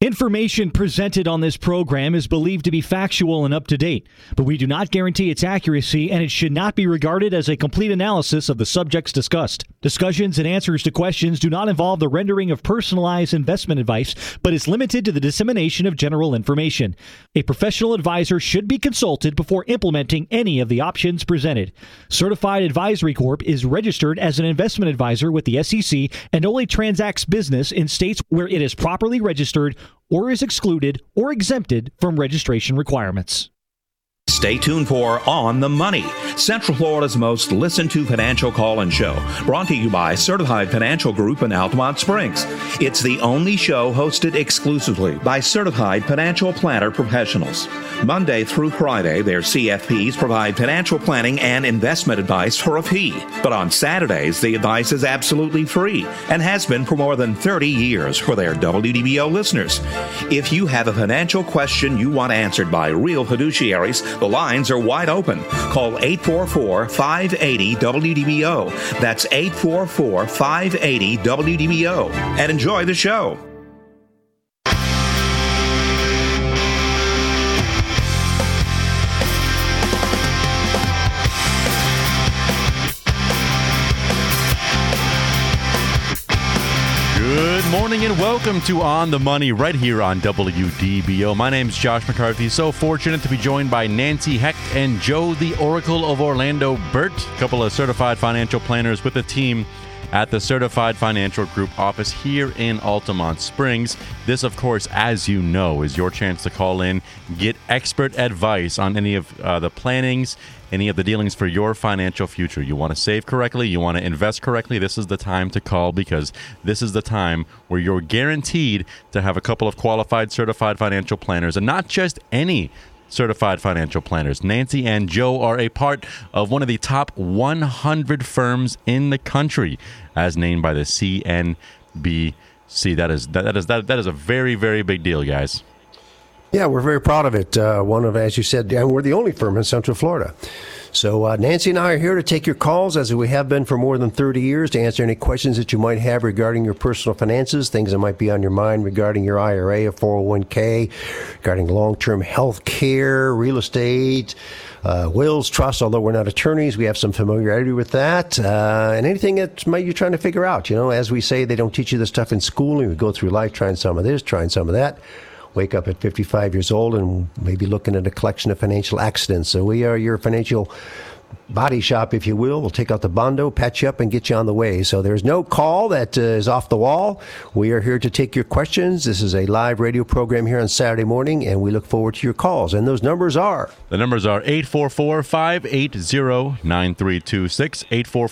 Information presented on this program is believed to be factual and up to date, but we do not guarantee its accuracy, and it should not be regarded as a complete analysis of the subjects discussed. Discussions and answers to questions do not involve the rendering of personalized investment advice, but is limited to the dissemination of general information. A professional advisor should be consulted before implementing any of the options presented. Certified Advisory Corp is registered as an investment advisor with the SEC and only transacts business in states where it is properly registered or is excluded or exempted from registration requirements. Stay tuned for On the Money, Central Florida's most listened to financial call-in show, brought to you by Certified Financial Group in Altamont Springs. It's the only show hosted exclusively by certified financial planner professionals. Monday through Friday, their CFPs provide financial planning and investment advice for a fee. But on Saturdays, the advice is absolutely free and has been for more than 30 years for their WDBO listeners. If you have a financial question you want answered by real fiduciaries, the lines are wide open. Call 844-580-WDBO. That's 844-580-WDBO. And enjoy the show. Good morning and welcome to On the Money right here on WDBO. My name's Josh McCarthy. So fortunate to be joined by Nancy Hecht and Joe, the Oracle of Orlando Burt, a couple of certified financial planners with the team at the Certified Financial Group office here in Altamont Springs. This, of course, as you know, is your chance to call in, get expert advice on any of the plannings, any of the dealings for your financial future. You want to save correctly, you want to invest correctly, this is the time to call, because this is the time where you're guaranteed to have a couple of qualified certified financial planners, and not just any certified financial planners. Nancy and Joe are a part of one of the top 100 firms in the country, as named by the CNBC. That is a very, very big deal, guys. Yeah, we're very proud of it. One of, as you said, and we're the only firm in Central Florida. So Nancy and I are here to take your calls, as we have been for more than 30 years, to answer any questions that you might have regarding your personal finances, things that might be on your mind regarding your IRA or 401k, regarding long-term health care, real estate, wills, trusts. Although we're not attorneys, we have some familiarity with that. And anything that you're trying to figure out. You know, as we say, they don't teach you this stuff in school, and we go through life trying some of this, trying some of that. Wake up at 55 years old and maybe looking at a collection of financial accidents. So we are your financial body shop, if you will. We'll take out the bondo, patch you up, and get you on the way. So there's no call that is off the wall. We are here to take your questions. This is a live radio program here on Saturday morning, and we look forward to your calls. And those numbers are? The numbers are 844-580-9326,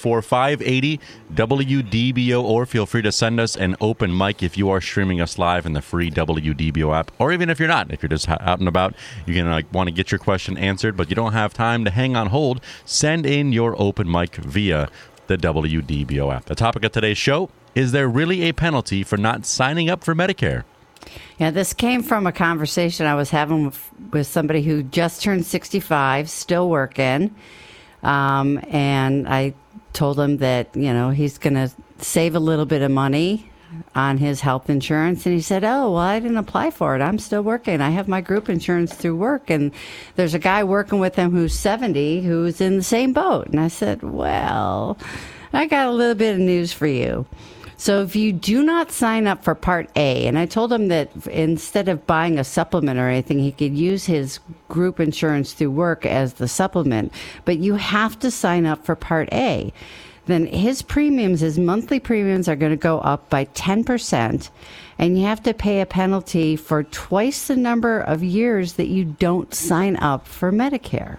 844-580-WDBO, or feel free to send us an open mic if you are streaming us live in the free WDBO app, or even if you're not. If you're just out and about, you can want to get your question answered, but you don't have time to hang on hold, send in your open mic via the WDBO app. The topic of today's show: is there really a penalty for not signing up for Medicare? Yeah, this came from a conversation I was having with somebody who just turned 65, still working. And I told him that, you know, he's going to save a little bit of money on his health insurance. And he said, oh, well, I didn't apply for it. I'm still working. I have my group insurance through work. And there's a guy working with him who's 70 who's in the same boat. And I said, well, I got a little bit of news for you. So if you do not sign up for Part A, and I told him that instead of buying a supplement or anything, he could use his group insurance through work as the supplement, but you have to sign up for Part A. Then his premiums, his monthly premiums are going to go up by 10%, and you have to pay a penalty for twice the number of years that you don't sign up for Medicare.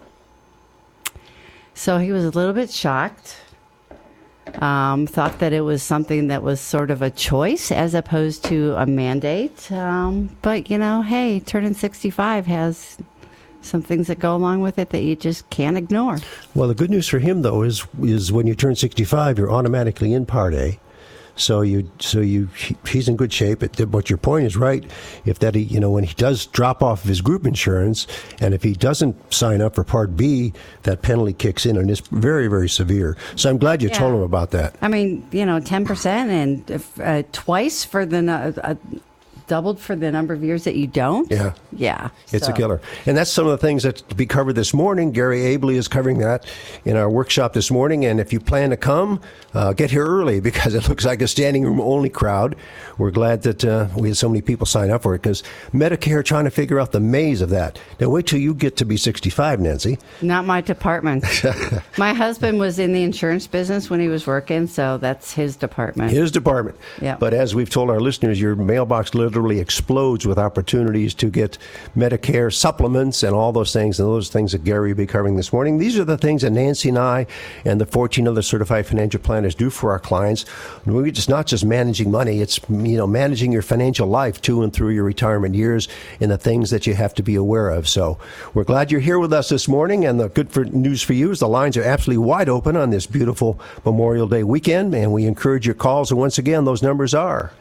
So he was a little bit shocked. Thought that it was something that was sort of a choice as opposed to a mandate. But, you know, hey, turning 65 has some things that go along with it that you just can't ignore. Well, the good news for him, though, is when you turn 65, you're automatically in Part A. So he's in good shape. But your point is right. If that, you know, when he does drop off of his group insurance, and if he doesn't sign up for Part B, that penalty kicks in, and it's very, very severe. So I'm glad you told him about that. I mean, you know, 10% and twice for the doubled for the number of years that you don't. Yeah. It's a killer. And that's some of the things that to be covered this morning. Gary Abley is covering that in our workshop this morning. And if you plan to come, get here early because it looks like a standing room only crowd. We're glad that we had so many people sign up for it because Medicare trying to figure out the maze of that. Now wait till you get to be 65, Nancy. Not my department. My husband was in the insurance business when he was working, so that's his department. His department. Yeah. But as we've told our listeners, your mailbox literally explodes with opportunities to get Medicare supplements and all those things, and those things that Gary will be covering this morning. These are the things that Nancy and I and the 14 other certified financial planners do for our clients. It's not just managing money, it's managing your financial life to and through your retirement years and the things that you have to be aware of. So we're glad you're here with us this morning, and the good news for you is the lines are absolutely wide open on this beautiful Memorial Day weekend, and we encourage your calls. And once again, those numbers are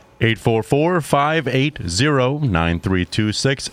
844-580-9326,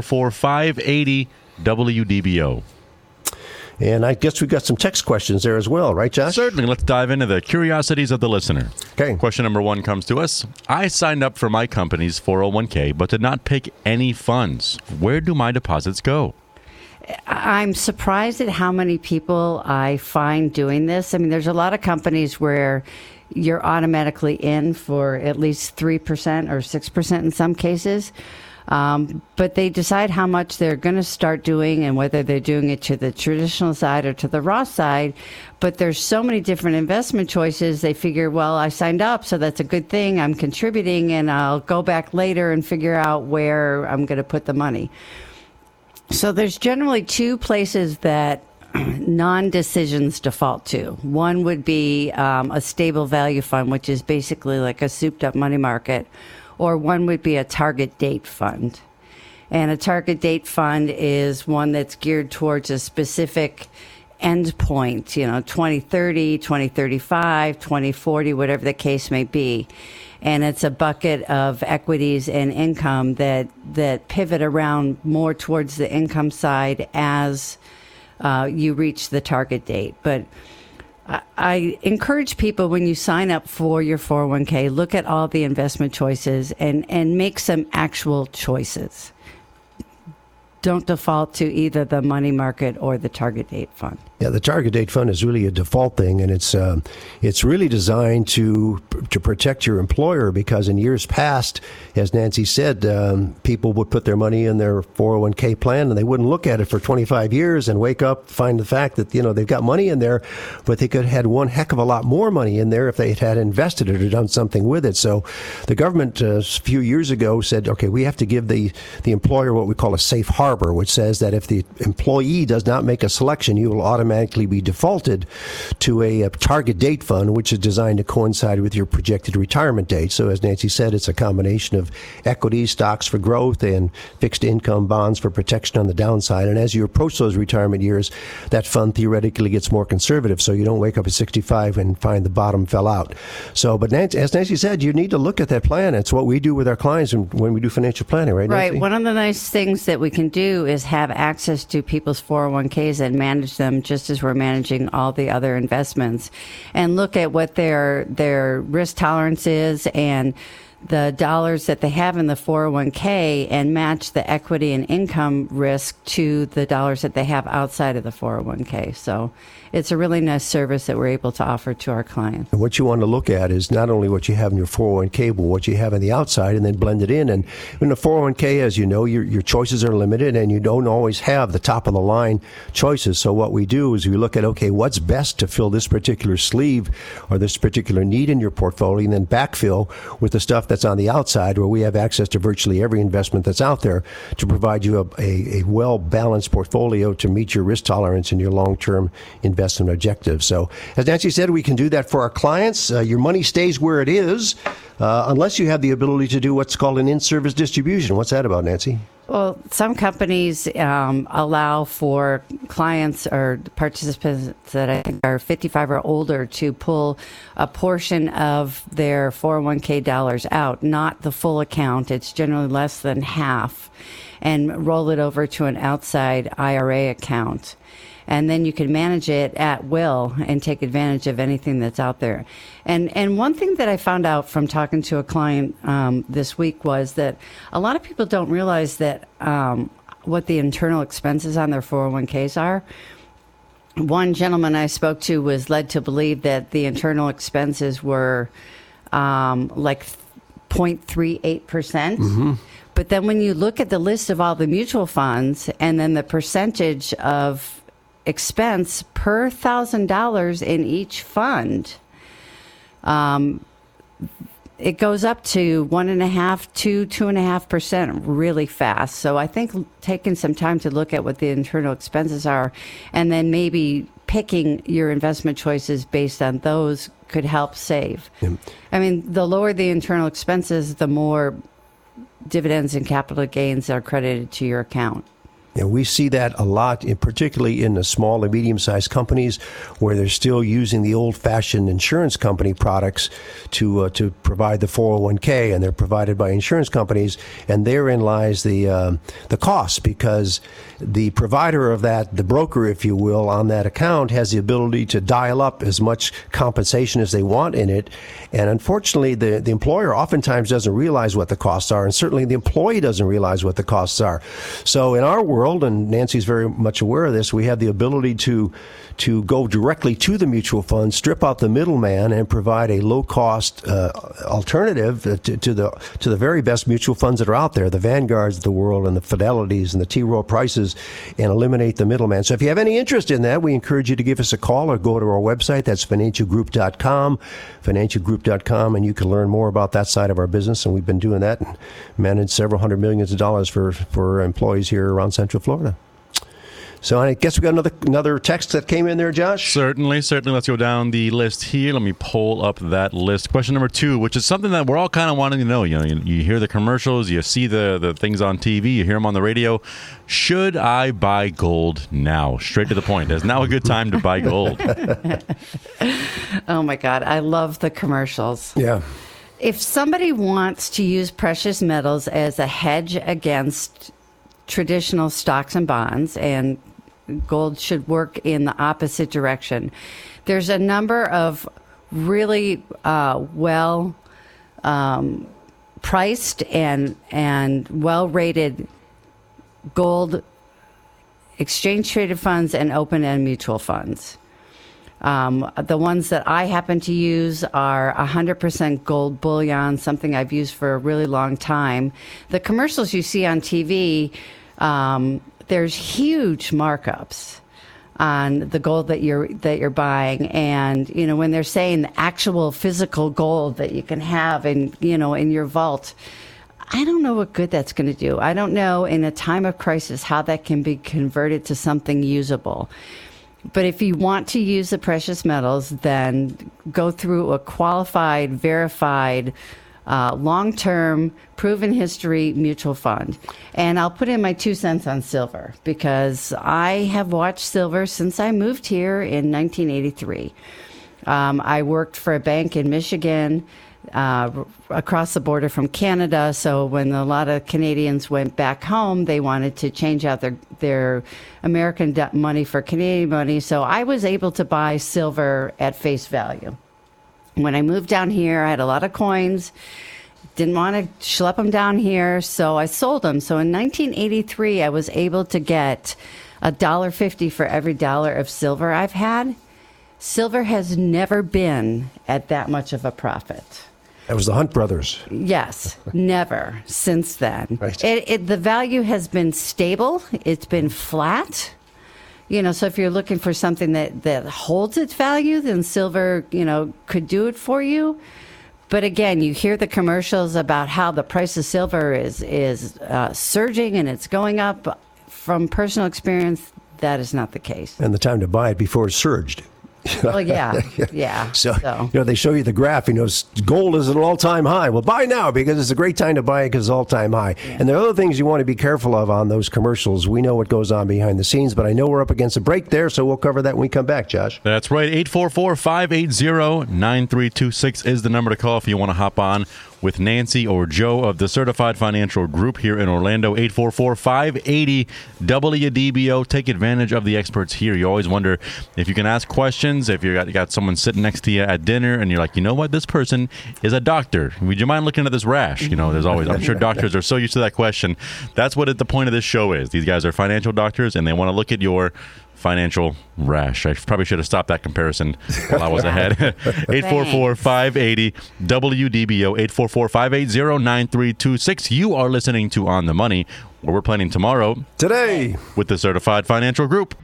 844-580-WDBO. And I guess we've got some text questions there as well, right, Josh? Certainly. Let's dive into the curiosities of the listener. Okay. Question number 1 comes to us. I signed up for my company's 401k, but did not pick any funds. Where do my deposits go? I'm surprised at how many people I find doing this. I mean, there's a lot of companies where you're automatically in for at least 3% or 6% in some cases. But they decide how much they're going to start doing and whether they're doing it to the traditional side or to the Roth side. But there's so many different investment choices. They figure, well, I signed up, so that's a good thing. I'm contributing, and I'll go back later and figure out where I'm going to put the money. So there's generally 2 places that non-decisions default to. One would be a stable value fund, which is basically like a souped-up money market, or one would be a target date fund. And a target date fund is one that's geared towards a specific end point, 2030, 2035, 2040, whatever the case may be. And it's a bucket of equities and income that pivot around more towards the income side as you reach the target date. But I encourage people, when you sign up for your 401k, look at all the investment choices and make some actual choices. Don't default to either the money market or the target date fund. Yeah, the target date fund is really a default thing, and it's really designed to protect your employer, because in years past, as Nancy said, people would put their money in their 401k plan and they wouldn't look at it for 25 years and wake up, find the fact that they've got money in there, but they could have had one heck of a lot more money in there if they had invested it or done something with it. So the government a few years ago said, okay, we have to give the employer what we call a safe harbor, which says that if the employee does not make a selection, you will automatically be defaulted to a target date fund, which is designed to coincide with your projected retirement date. So as Nancy said, it's a combination of equities, stocks for growth, and fixed income bonds for protection on the downside. And as you approach those retirement years, that fund theoretically gets more conservative, so you don't wake up at 65 and find the bottom fell out. So, but Nancy, as Nancy said, you need to look at that plan. It's what we do with our clients when we do financial planning, right, Nancy? Right. One of the nice things that we can do is have access to people's 401ks and manage them just as we're managing all the other investments, and look at what their risk tolerance is and the dollars that they have in the 401k and match the equity and income risk to the dollars that they have outside of the 401k. So it's a really nice service that we're able to offer to our clients. And what you want to look at is not only what you have in your 401k, but what you have on the outside, and then blend it in. And in the 401k, as you know, your choices are limited, and you don't always have the top of the line choices. So what we do is we look at, okay, what's best to fill this particular sleeve or this particular need in your portfolio, and then backfill with the stuff that's on the outside, where we have access to virtually every investment that's out there to provide you a well-balanced portfolio to meet your risk tolerance and your long-term investment objectives. So as Nancy said, we can do that for our clients. Your money stays where it is unless you have the ability to do what's called an in-service distribution. What's that about, Nancy? Well, some companies allow for clients or participants that I think are 55 or older to pull a portion of their 401k dollars out, not the full account. It's generally less than half, and roll it over to an outside IRA account. and then you can manage it at will and take advantage of anything that's out there. And one thing that I found out from talking to a client this week was that a lot of people don't realize that what the internal expenses on their 401ks are. One gentleman I spoke to was led to believe that the internal expenses were like 0.38%. But then when you look at the list of all the mutual funds and then the percentage of expense per $1,000 in each fund, it goes up to 1.5% to 2.5% really fast. So I think taking some time to look at what the internal expenses are and then maybe picking your investment choices based on those could help save. I mean, the lower the internal expenses, the more dividends and capital gains are credited to your account. And we see that a lot, particularly in the small and medium-sized companies where they're still using the old-fashioned insurance company products to provide the 401k, and they're provided by insurance companies. And therein lies the cost, because the provider of that, the broker, if you will, on that account has the ability to dial up as much compensation as they want in it. And unfortunately, the employer oftentimes doesn't realize what the costs are, and certainly the employee doesn't realize what the costs are. So in our world, and Nancy's very much aware of this, we have the ability to go directly to the mutual fund, strip out the middleman, and provide a low-cost alternative to the very best mutual funds that are out there, the Vanguards of the world and the Fidelities and the T. Rowe Prices, and eliminate the middleman. So if you have any interest in that, we encourage you to give us a call or go to our website. That's financialgroup.com, financialgroup.com, and you can learn more about that side of our business. And we've been doing that and managed several $100 million for employees here around Central Florida. So I guess we got another text that came in there, Josh? Certainly. Let's go down the list here. Let me pull up that list. Question number 2, which is something that we're all kind of wanting to know. You know, you hear the commercials, you see the things on TV, you hear them on the radio. Should I buy gold now? Straight to the point. Is now a good time to buy gold? Oh, my God. I love the commercials. Yeah. If somebody wants to use precious metals as a hedge against traditional stocks and bonds, and gold should work in the opposite direction. There's a number of really well priced and well rated gold exchange traded funds and open end mutual funds. The ones that I happen to use are 100% gold bullion, something I've used for a really long time. The commercials you see on TV, there's huge markups on the gold that you're buying, and you know when they're saying the actual physical gold that you can have in your vault. I don't know what good that's going to do. I don't know in a time of crisis how that can be converted to something usable. But if you want to use the precious metals, then go through a qualified, verified, long-term, proven history mutual fund. And I'll put in my 2 cents on silver, because I have watched silver since I moved here in 1983. I worked for a bank in Michigan, across the border from Canada. So when a lot of Canadians went back home, they wanted to change out their American money for Canadian money. So I was able to buy silver at face value. When I moved down here, I had a lot of coins, didn't want to schlep them down here, so I sold them. So in 1983, I was able to get $1.50 for every dollar of silver I've had. Silver has never been at that much of a profit. That was the Hunt brothers. Yes, never since then. Right. The value has been stable. It's been flat. So if you're looking for something that holds its value, then silver, could do it for you. But again, you hear the commercials about how the price of silver is surging and it's going up. From personal experience, that is not the case. And the time to buy it before it surged. Well, yeah. So, they show you the graph, gold is at an all-time high. Well, buy now because it's a great time to buy it because it's all-time high. Yeah. And there are other things you want to be careful of on those commercials. We know what goes on behind the scenes, but I know we're up against a break there, so we'll cover that when we come back, Josh. That's right. 844-580-9326 is the number to call if you want to hop on. with Nancy or Joe of the Certified Financial Group here in Orlando. 844-580-WDBO. Take advantage of the experts here. You always wonder if you can ask questions, if you got someone sitting next to you at dinner and you're like, you know what, this person is a doctor. Would you mind looking at this rash? There's always, I'm sure doctors are so used to that question. That's what the point of this show is. These guys are financial doctors and they want to look at your financial rash. I probably should have stopped that comparison while I was ahead. 844-580-WDBO, 844-580-9326. You are listening to On the Money, where we're planning tomorrow. Today. With the Certified Financial Group.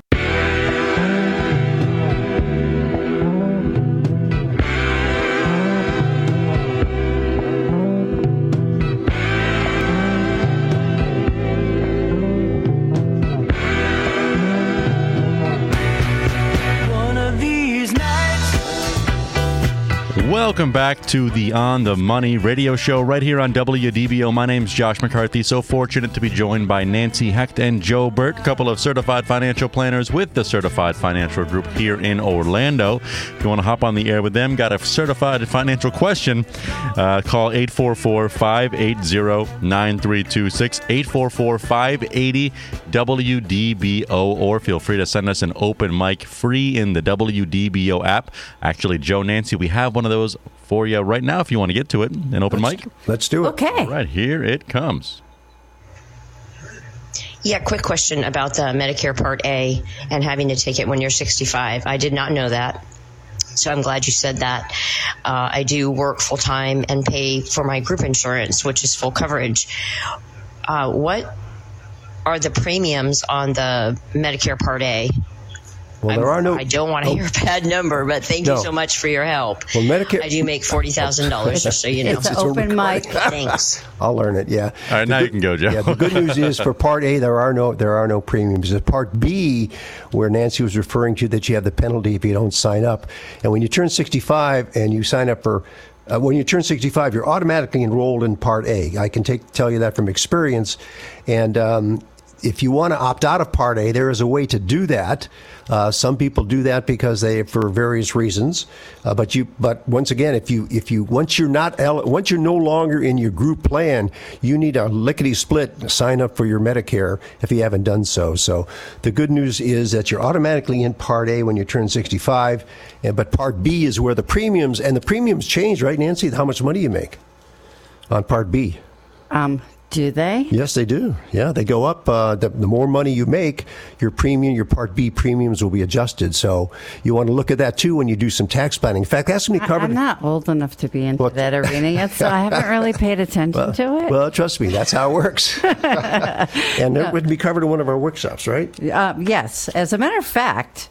Welcome back to the On the Money radio show right here on WDBO. My name's Josh McCarthy. So fortunate to be joined by Nancy Hecht and Joe Burt, a couple of certified financial planners with the Certified Financial Group here in Orlando. If you want to hop on the air with them, got a certified financial question, call 844-580-9326, 844-580-WDBO, or feel free to send us an open mic free in the WDBO app. Actually, Joe, Nancy, we have one of those for you right now if you want to get to it. An open mic? Let's do it. Okay. All right, here it comes. Yeah, quick question about the Medicare Part A and having to take it when you're 65. I did not know that, so I'm glad you said that. I do work full-time and pay for my group insurance, which is full coverage. What are the premiums on the Medicare Part A? Well, there are no. I don't want to hear a bad number, but thank you so much for your help. Well, Medicare. I do make $40,000, just so you know. It's an open mic. Thanks. I'll learn it. Yeah. All right, now you can go, Joe. Yeah. The good news is for Part A, there are no premiums. The Part B, where Nancy was referring to, that you have the penalty if you don't sign up, and when you turn 65 and you sign up for. When you turn 65, you're automatically enrolled in Part A. I can tell you that from experience, and. If you want to opt out of Part A, there is a way to do that. Some people do that because for various reasons. But once again, once you're no longer in your group plan, you need a lickety split sign up for your Medicare if you haven't done so. So the good news is that you're automatically in Part A when you turn 65, but Part B is where the premiums change, right, Nancy? How much money you make on Part B? Do they? Yes, they do. Yeah, they go up. The more money you make, your Part B premiums will be adjusted. So you want to look at that, too, when you do some tax planning. In fact, that's going to be covered. I'm not old enough to be into that arena yet, so I haven't really paid attention to it. Well, trust me, that's how it works. And it would be covered in one of our workshops, right? Yes. As a matter of fact,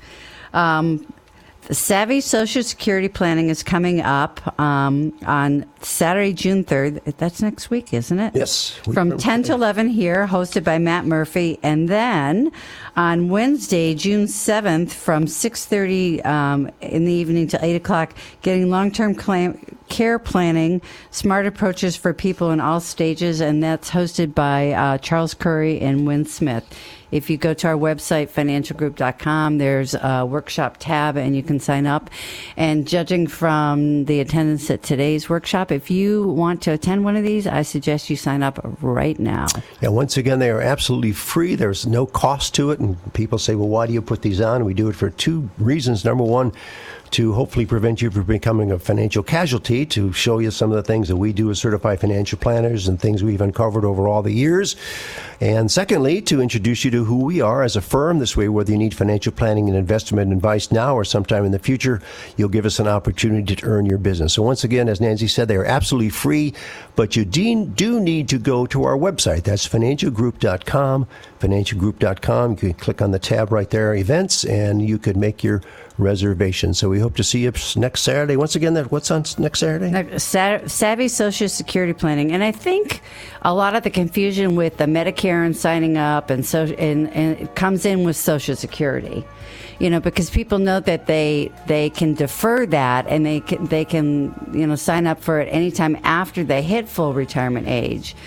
Savvy Social Security Planning is coming up on Saturday, June 3rd. That's next week, isn't it? Yes. From 10 to 11 here, hosted by Matt Murphy. And then on Wednesday, June 7th, from 6:30 in the evening to 8 o'clock, getting long-term care planning, smart approaches for people in all stages. And that's hosted by Charles Curry and Wynn Smith. If you go to our website, financialgroup.com, there's a workshop tab and you can sign up. And judging from the attendance at today's workshop, if you want to attend one of these, I suggest you sign up right now. Yeah, once again, they are absolutely free. There's no cost to it. And people say, well, why do you put these on? We do it for two reasons. Number one, to hopefully prevent you from becoming a financial casualty, to show you some of the things that we do as certified financial planners and things we've uncovered over all the years. And secondly, to introduce you to who we are as a firm. This way, whether you need financial planning and investment advice now or sometime in the future, you'll give us an opportunity to earn your business. So once again, as Nancy said, they are absolutely free, but you do need to go to our website. That's financialgroup.com, financialgroup.com. You can click on the tab right there, events, and you could make your reservation. So we hope to see you next Saturday. Once again, what's on next Saturday? Savvy Social Security Planning. And I think a lot of the confusion with the Medicare and signing up and it comes in with Social Security. Because people know that they can defer that and they can sign up for it anytime after they hit full retirement age.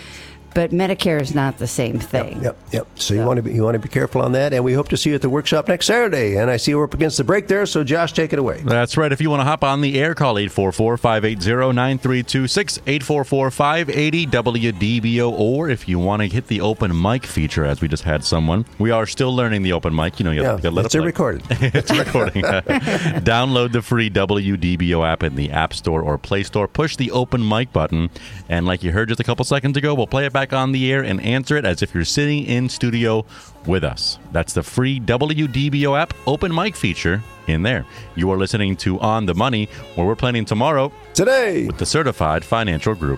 But Medicare is not the same thing. Yep. So you want to be careful on that, and we hope to see you at the workshop next Saturday. And I see we're up against the break there, so Josh, take it away. That's right. If you want to hop on the air, call 844-580-9326, 844-580-WDBO, or if you want to hit the open mic feature, as we just had someone. We are still learning the open mic. You know, you got to let it play. Recorded. It's recording. Download the free WDBO app in the App Store or Play Store. Push the open mic button, and like you heard just a couple seconds ago, we'll play it back on the air and answer it as if you're sitting in studio with us. That's the free WDBO app open mic feature in there. You are listening to On the Money, where we're planning tomorrow today with the Certified Financial Group.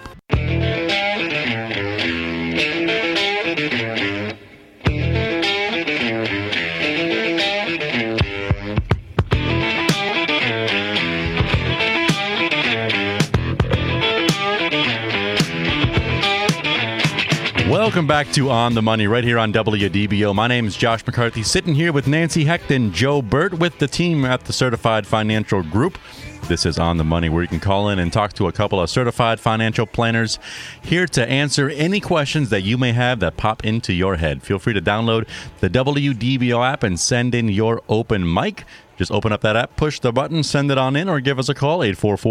Welcome back to On the Money right here on WDBO. My name is Josh McCarthy, sitting here with Nancy Hecht and Joe Burt with the team at the Certified Financial Group. This is On the Money, where you can call in and talk to a couple of certified financial planners here to answer any questions that you may have that pop into your head. Feel free to download the WDBO app and send in your open mic. Just open up that app, push the button, send it on in, or give us a call,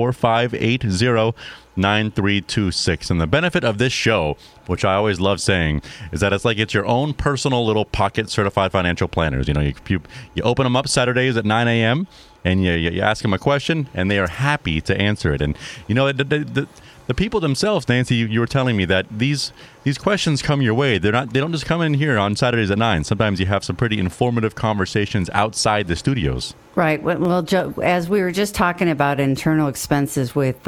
844-580-9326. And the benefit of this show, which I always love saying, is that it's your own personal little pocket certified financial planners. You know, you open them up Saturdays at 9 a.m., and you ask them a question, and they are happy to answer it. And, you know, the people themselves, Nancy, you were telling me that these questions come your way. They don't just come in here on Saturdays at 9. Sometimes you have some pretty informative conversations outside the studios. Right. Well, Joe, as we were just talking about internal expenses with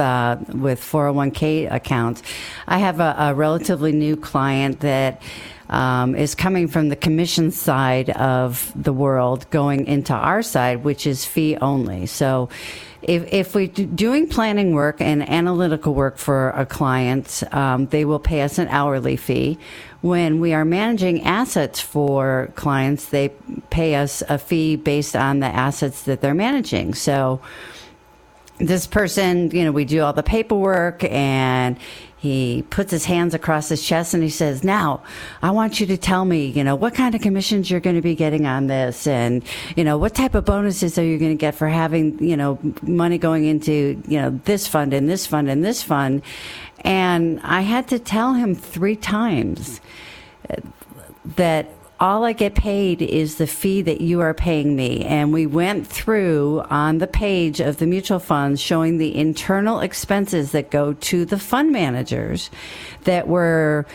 401k accounts, I have a relatively new client that is coming from the commission side of the world going into our side, which is fee only. So if we're doing planning work and analytical work for a client, they will pay us an hourly fee. When we are managing assets for clients, they pay us a fee based on the assets that they're managing. So this person, you know, we do all the paperwork, and he puts his hands across his chest and he says, "Now, I want you to tell me, you know, what kind of commissions you're going to be getting on this, and, you know, what type of bonuses are you going to get for having, you know, money going into, you know, this fund and this fund and this fund." And I had to tell him 3 times that all I get paid is the fee that you are paying me. And we went through on the page of the mutual funds showing the internal expenses that go to the fund managers that were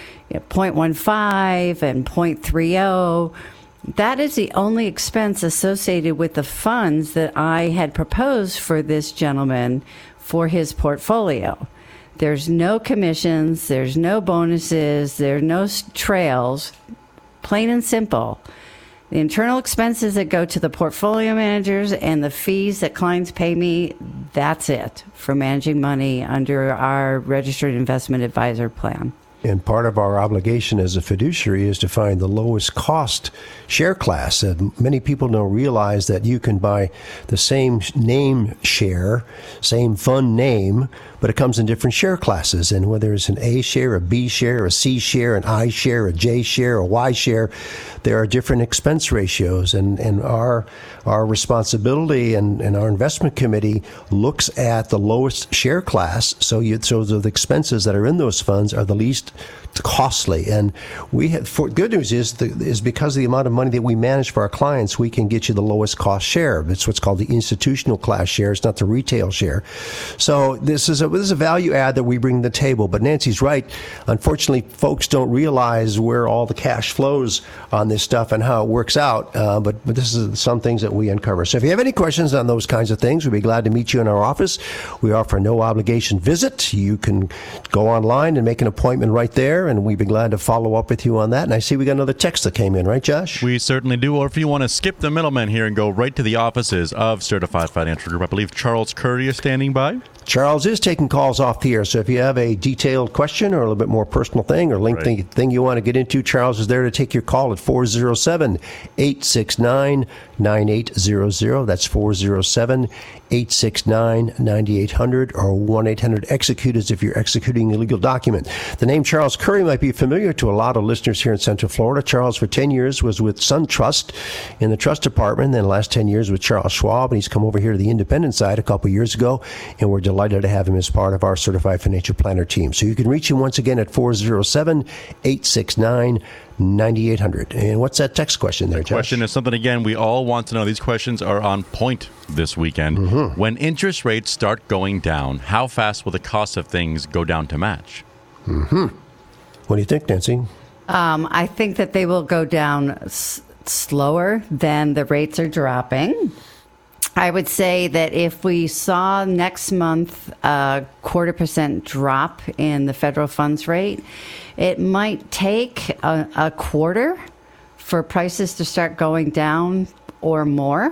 0.15 and 0.30. That is the only expense associated with the funds that I had proposed for this gentleman for his portfolio. There's no commissions, there's no bonuses, there's no trails. Plain and simple. The internal expenses that go to the portfolio managers and the fees that clients pay me, that's it for managing money under our registered investment advisor plan. And part of our obligation as a fiduciary is to find the lowest cost share class. And many people don't realize that you can buy the same name share, same fund name, but it comes in different share classes. And whether it's an A share, a B share, a C share, an I share, a J share, a Y share, there are different expense ratios. And our responsibility and our investment committee looks at the lowest share class. So the expenses that are in those funds are the least costly. And good news is because of the amount of money that we manage for our clients, we can get you the lowest cost share. It's what's called the institutional class share. It's not the retail share. So this is a value add that we bring to the table. But Nancy's right. Unfortunately, folks don't realize where all the cash flows on this stuff and how it works out. But this is some things that we uncover. So if you have any questions on those kinds of things, we'd be glad to meet you in our office. We offer a no obligation visit. You can go online and make an appointment right there, and we'd be glad to follow up with you on that. And I see we got another text that came in, right, Josh? We certainly do. Or if you want to skip the middleman here and go right to the offices of Certified Financial Group, I believe Charles Curry is standing by. Charles is taking calls off the air, so if you have a detailed question or a little bit more personal thing or lengthy thing you want to get into, Charles is there to take your call at 407-869-9800. That's 407-869-9800 or 1-800-EXECUTE as if you're executing a legal document. The name Charles Curry might be familiar to a lot of listeners here in Central Florida. Charles, for 10 years, was with SunTrust in the trust department, then the last 10 years with Charles Schwab, and he's come over here to the independent side a couple years ago, and we're delighted to have him as part of our Certified Financial Planner team. So you can reach him once again at 407-869-9800. And what's that text question there, Josh? The question is something, again, we all want to know. These questions are on point this weekend. Mm-hmm. When interest rates start going down, how fast will the cost of things go down to match? Mm-hmm. What do you think, Nancy? I think that they will go down slower than the rates are dropping. I would say that if we saw next month a 0.25% drop in the federal funds rate, it might take a quarter for prices to start going down or more.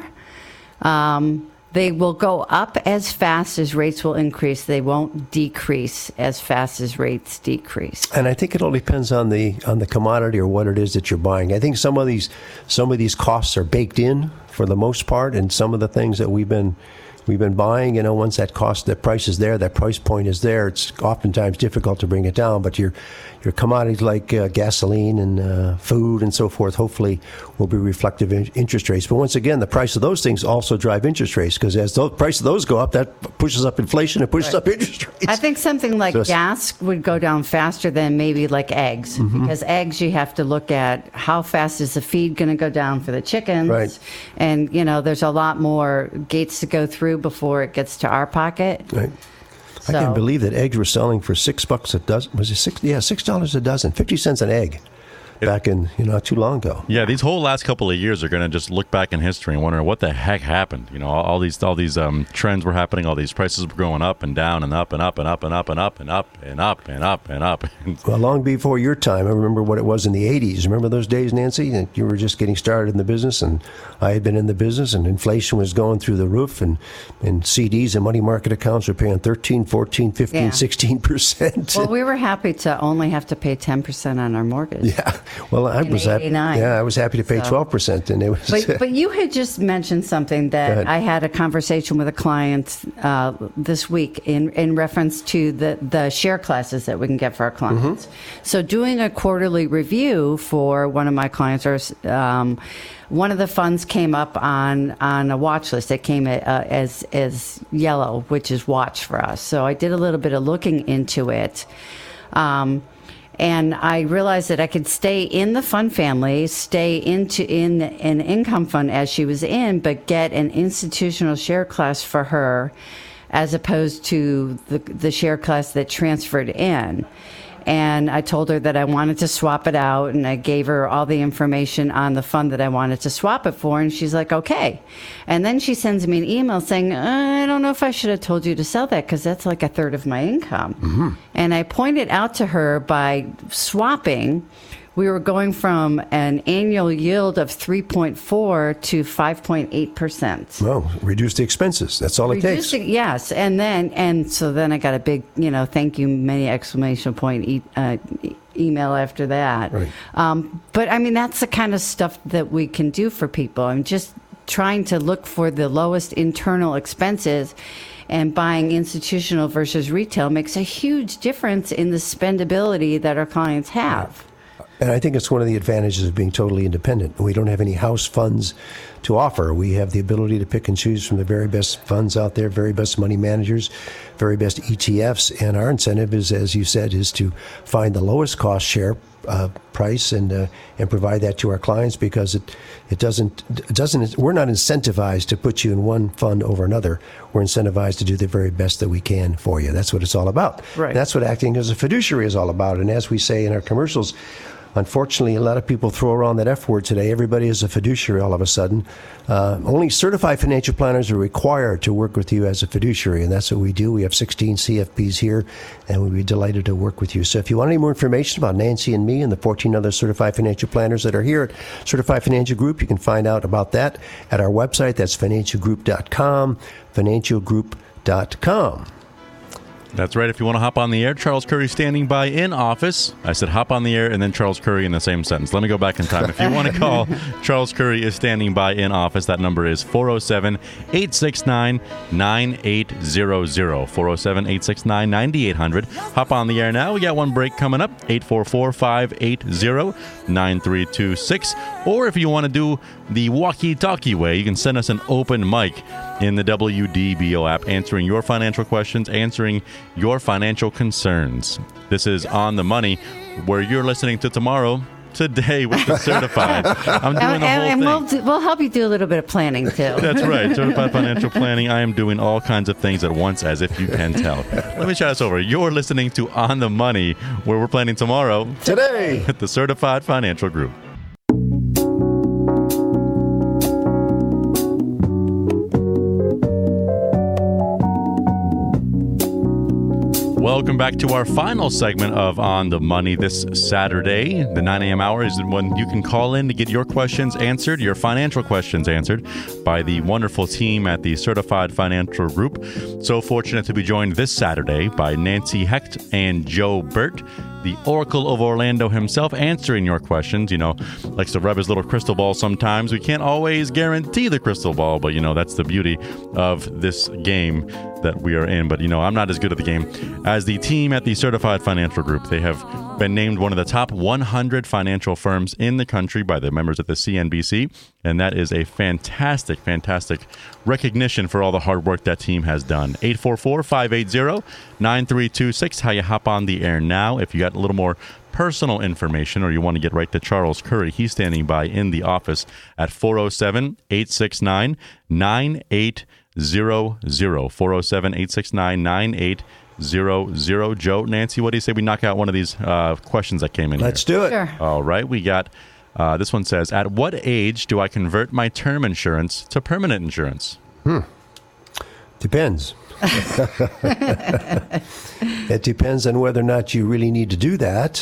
They will go up as fast as rates will increase. They won't decrease as fast as rates decrease. And I think it all depends on the commodity or what it is that you're buying. I think some of these costs are baked in for the most part, and some of the things that we've been buying, once that price is there, that price point is there, it's oftentimes difficult to bring it down. But your commodities like gasoline and food and so forth, hopefully, will be reflective in interest rates. But once again, the price of those things also drive interest rates, because as the price of those go up, that pushes up inflation and pushes up interest rates. I think something like gas would go down faster than maybe like eggs, because eggs, you have to look at how fast is the feed going to go down for the chickens. Right. And, there's a lot more gates to go through before it gets to our pocket. Right. I can't believe that eggs were selling for $6 a dozen. Was it $6? Yeah, $6 a dozen, 50 cents an egg. Back in, not too long ago. Yeah, these whole last couple of years are going to just look back in history and wonder what the heck happened. All these trends were happening. All these prices were going up and down and up and up and up and up and up and up and up and up and up. Well, long before your time, I remember what it was in the 80s. Remember those days, Nancy? That you were just getting started in the business, and I had been in the business, and inflation was going through the roof, and CDs and money market accounts were paying 13, 14, 15, 16%. Well, we were happy to only have to pay 10% on our mortgage. Yeah. Well, I was happy. Yeah, I was happy to pay 12%, and it was. But you had just mentioned something that I had a conversation with a client this week in reference to the share classes that we can get for our clients. Mm-hmm. So, doing a quarterly review for one of my clients, or one of the funds came up on a watch list. It came as yellow, which is watch for us. So I did a little bit of looking into it. And I realized that I could stay in the fund family, stay in an income fund as she was in, but get an institutional share class for her as opposed to the share class that transferred in. And I told her that I wanted to swap it out, and I gave her all the information on the fund that I wanted to swap it for, and she's like, okay. And then she sends me an email saying, I don't know if I should have told you to sell that, because that's like a third of my income. Mm-hmm. And I pointed out to her, by swapping, we were going from an annual yield of 3.4 to 5.8%. Well, reduce the expenses. That's all it takes. Yes. And so then I got a big, thank you, many exclamation point email after that. Right. But I mean, that's the kind of stuff that we can do for people. I'm just trying to look for the lowest internal expenses, and buying institutional versus retail makes a huge difference in the spendability that our clients have. And I think it's one of the advantages of being totally independent. We don't have any house funds to offer. We have the ability to pick and choose from the very best funds out there, very best money managers, very best ETFs. And our incentive is, as you said, is to find the lowest cost share price and provide that to our clients, because it doesn't. We're not incentivized to put you in one fund over another. We're incentivized to do the very best that we can for you. That's what it's all about. Right. And that's what acting as a fiduciary is all about. And as we say in our commercials, unfortunately, a lot of people throw around that F word today. Everybody is a fiduciary all of a sudden. Only certified financial planners are required to work with you as a fiduciary, and that's what we do. We have 16 CFPs here, and we'd be delighted to work with you. So if you want any more information about Nancy and me and the 14 other certified financial planners that are here at Certified Financial Group, you can find out about that at our website. That's financialgroup.com, financialgroup.com. That's right. If you want to hop on the air, Charles Curry standing by in office. I said hop on the air and then Charles Curry in the same sentence. Let me go back in time. If you want to call, Charles Curry is standing by in office. That number is 407-869-9800. 407-869-9800. Hop on the air now. We got one break coming up. 844-580-9326. Or if you want to do the walkie-talkie way, you can send us an open mic in the WDBO app, answering your financial questions, answering your financial concerns. This is On the Money, where you're listening to Tomorrow Today with the Certified. I'm doing the whole thing. We'll help you do a little bit of planning, too. That's right. Certified Financial Planning. I am doing all kinds of things at once, as if you can tell. Let me try this over. You're listening to On the Money, where we're planning tomorrow. Today. At the Certified Financial Group. Welcome back to our final segment of On the Money this Saturday. The 9 a.m. hour is when you can call in to get your questions answered, your financial questions answered by the wonderful team at the Certified Financial Group. So fortunate to be joined this Saturday by Nancy Hecht and Joe Burt, the Oracle of Orlando himself, answering your questions. You know, likes to rub his little crystal ball sometimes. We can't always guarantee the crystal ball, but, you know, that's the beauty of this game that we are in. But, you know, I'm not as good at the game as the team at the Certified Financial Group. They have been named one of the top 100 financial firms in the country by the members at the CNBC. And that is a fantastic, fantastic recognition for all the hard work that team has done. 844-580-9326. How you hop on the air now. If you got a little more personal information or you want to get right to Charles Curry, he's standing by in the office at 407-869-9800. 407-869-9800. Joe, Nancy, what do you say we knock out one of these questions that came in? Let's do it. Sure. All right. We got this one says, at what age do I convert my term insurance to permanent insurance? Depends. It depends on whether or not you really need to do that.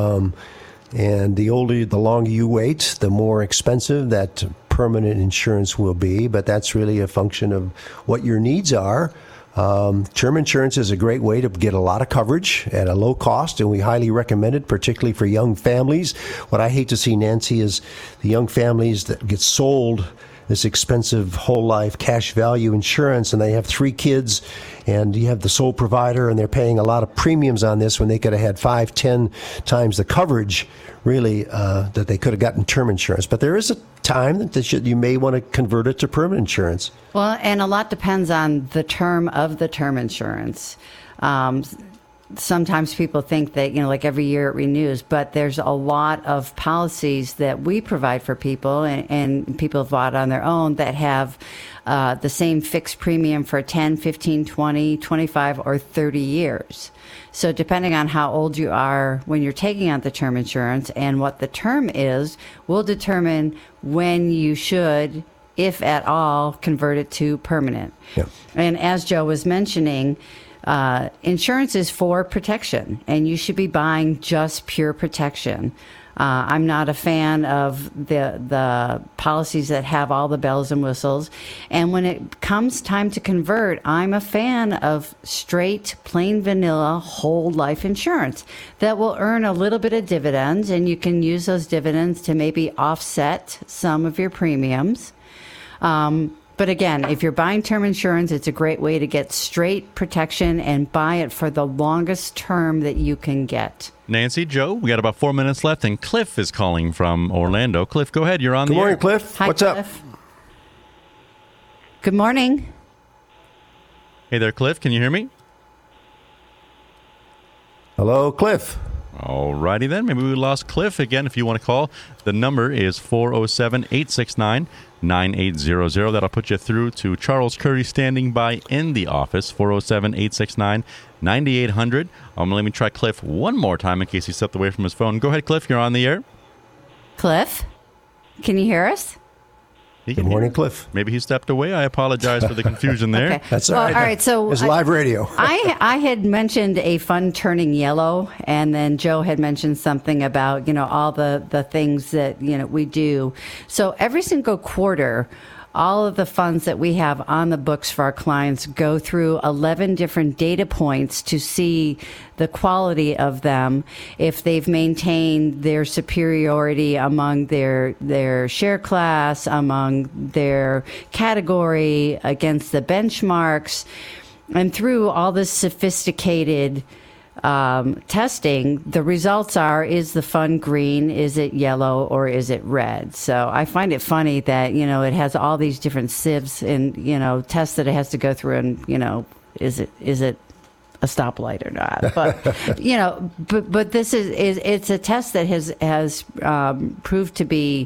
And the longer you wait, the more expensive that permanent insurance will be. But that's really a function of what your needs are. Term insurance is a great way to get a lot of coverage at a low cost, and we highly recommend it, particularly for young families. What I hate to see, Nancy, is the young families that get sold this expensive whole life cash value insurance, and they have 3 kids, and you have the sole provider, and they're paying a lot of premiums on this when they could have had 5-10 times the coverage, really, that they could have gotten term insurance. But there is a time that you may want to convert it to permanent insurance. Well, and a lot depends on the term of the term insurance. Sometimes people think that, you know, like every year it renews, but there's a lot of policies that we provide for people and people have bought on their own that have the same fixed premium for 10, 15, 20, 25, or 30 years. So depending on how old you are when you're taking out the term insurance and what the term is, will determine when you should, if at all, convert it to permanent. Yep. And as Joe was mentioning, insurance is for protection, and you should be buying just pure protection. I'm not a fan of the policies that have all the bells and whistles. And when it comes time to convert, I'm a fan of straight, plain vanilla, whole life insurance that will earn a little bit of dividends, and you can use those dividends to maybe offset some of your premiums. But again, if you're buying term insurance, it's a great way to get straight protection and buy it for the longest term that you can get. Nancy, Joe, we got about 4 minutes left, and Cliff is calling from Orlando. Cliff, go ahead. You're on the air. Good morning, Cliff. Hi, What's Cliff. up? Good morning. Hey there, Cliff. Can you hear me? Hello, Cliff. All righty then. Maybe we lost Cliff again. If you want to call, the number is 407-869-9800. That'll put you through to Charles Curry standing by in the office, 407-869-9800. Let me try Cliff one more time in case he stepped away from his phone. Go ahead, Cliff. You're on the air. Cliff, can you hear us? Good morning, Cliff. Maybe he stepped away. I apologize for the confusion there. Okay. That's all right. All right. So it's live radio. I had mentioned a fund turning yellow, and then Joe had mentioned something about, you know, all the things that, you know, we do. So every single quarter, all of the funds that we have on the books for our clients go through 11 different data points to see the quality of them, if they've maintained their superiority among their share class, among their category, against the benchmarks. And through all this sophisticated testing, the results are, is the fund green, is it yellow, or is it red? So I find it funny that, it has all these different sieves and, tests that it has to go through and, is it a stoplight or not? But, but this it's a test that has proved to be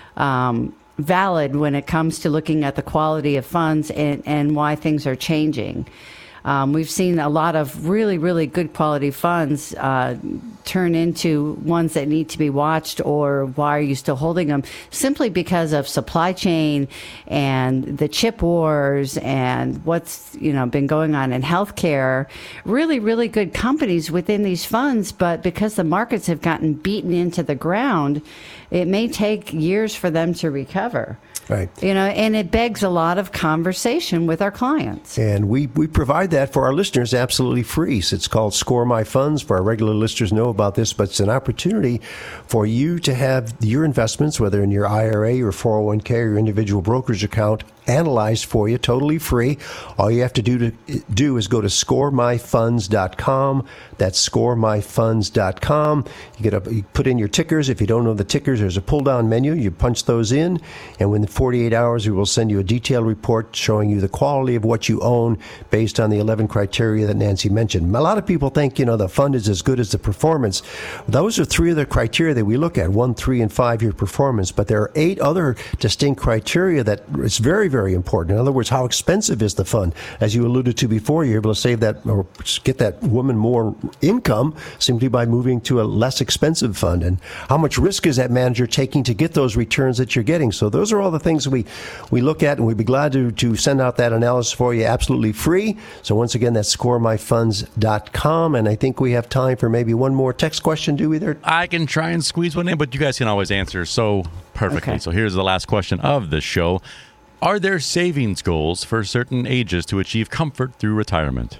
valid when it comes to looking at the quality of funds and why things are changing. We've seen a lot of really, really good quality funds turn into ones that need to be watched, or why are you still holding them? Simply because of supply chain and the chip wars and what's been going on in healthcare. Really, really good companies within these funds, but because the markets have gotten beaten into the ground, it may take years for them to recover. Right. And it begs a lot of conversation with our clients. And we provide that for our listeners absolutely free. So it's called Score My Funds. For our regular listeners know about this, but it's an opportunity for you to have your investments, whether in your IRA, your 401k, or your individual brokerage account, analyzed for you, totally free. All you have to do is go to scoremyfunds.com. That's scoremyfunds.com. You put in your tickers. If you don't know the tickers, there's a pull-down menu. You punch those in, and within 48 hours, we will send you a detailed report showing you the quality of what you own based on the 11 criteria that Nancy mentioned. A lot of people think, the fund is as good as the performance. Those are 3 of the criteria that we look at, 1, 3, and 5-year performance. But there are 8 other distinct criteria that is very, very important. In other words, how expensive is the fund? As you alluded to before, you're able to save that or get that woman more income simply by moving to a less expensive fund. And how much risk is that manager taking to get those returns that you're getting? So those are all the things we look at, and we'd be glad to send out that analysis for you absolutely free. So once again, that's scoremyfunds.com. And I think we have time for maybe one more text question. Do we there? I can try and squeeze one in, but you guys can always answer so perfectly. Okay. So here's the last question of the show. Are there savings goals for certain ages to achieve comfort through retirement?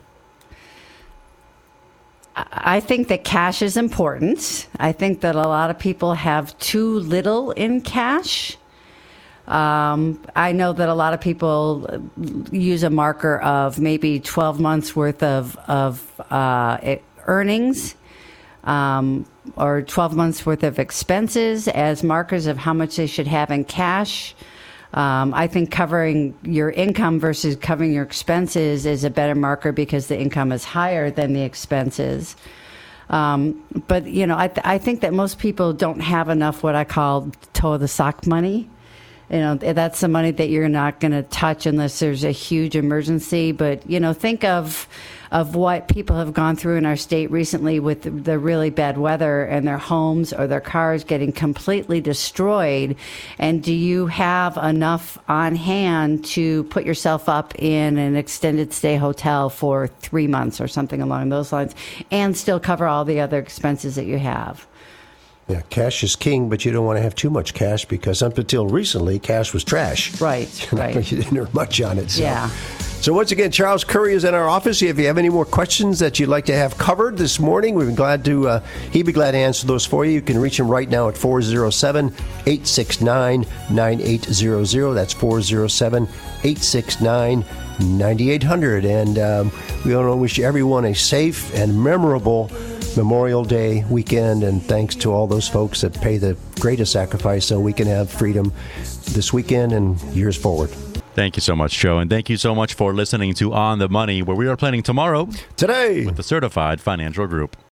I think that cash is important. I think that a lot of people have too little in cash. I know that a lot of people use a marker of maybe 12 months worth of earnings or 12 months worth of expenses as markers of how much they should have in cash. I think covering your income versus covering your expenses is a better marker because the income is higher than the expenses. But, I think that most people don't have enough what I call toe of the sock money. That's the money that you're not going to touch unless there's a huge emergency. But, think of what people have gone through in our state recently with the really bad weather and their homes or their cars getting completely destroyed. And do you have enough on hand to put yourself up in an extended stay hotel for 3 months or something along those lines and still cover all the other expenses that you have? Yeah, cash is king, but you don't want to have too much cash because up until recently, cash was trash. Right, right. You didn't earn much on it. So. Yeah. So once again, Charles Curry is in our office. If you have any more questions that you'd like to have covered this morning, we'd be glad to. He'd be glad to answer those for you. You can reach him right now at 407-869-9800. That's 407-869-9800. And we want to wish everyone a safe and memorable Memorial Day weekend, and thanks to all those folks that pay the greatest sacrifice so we can have freedom this weekend and years forward. Thank you so much, Joe, and thank you so much for listening to On the Money, where we are planning tomorrow today with the Certified Financial Group.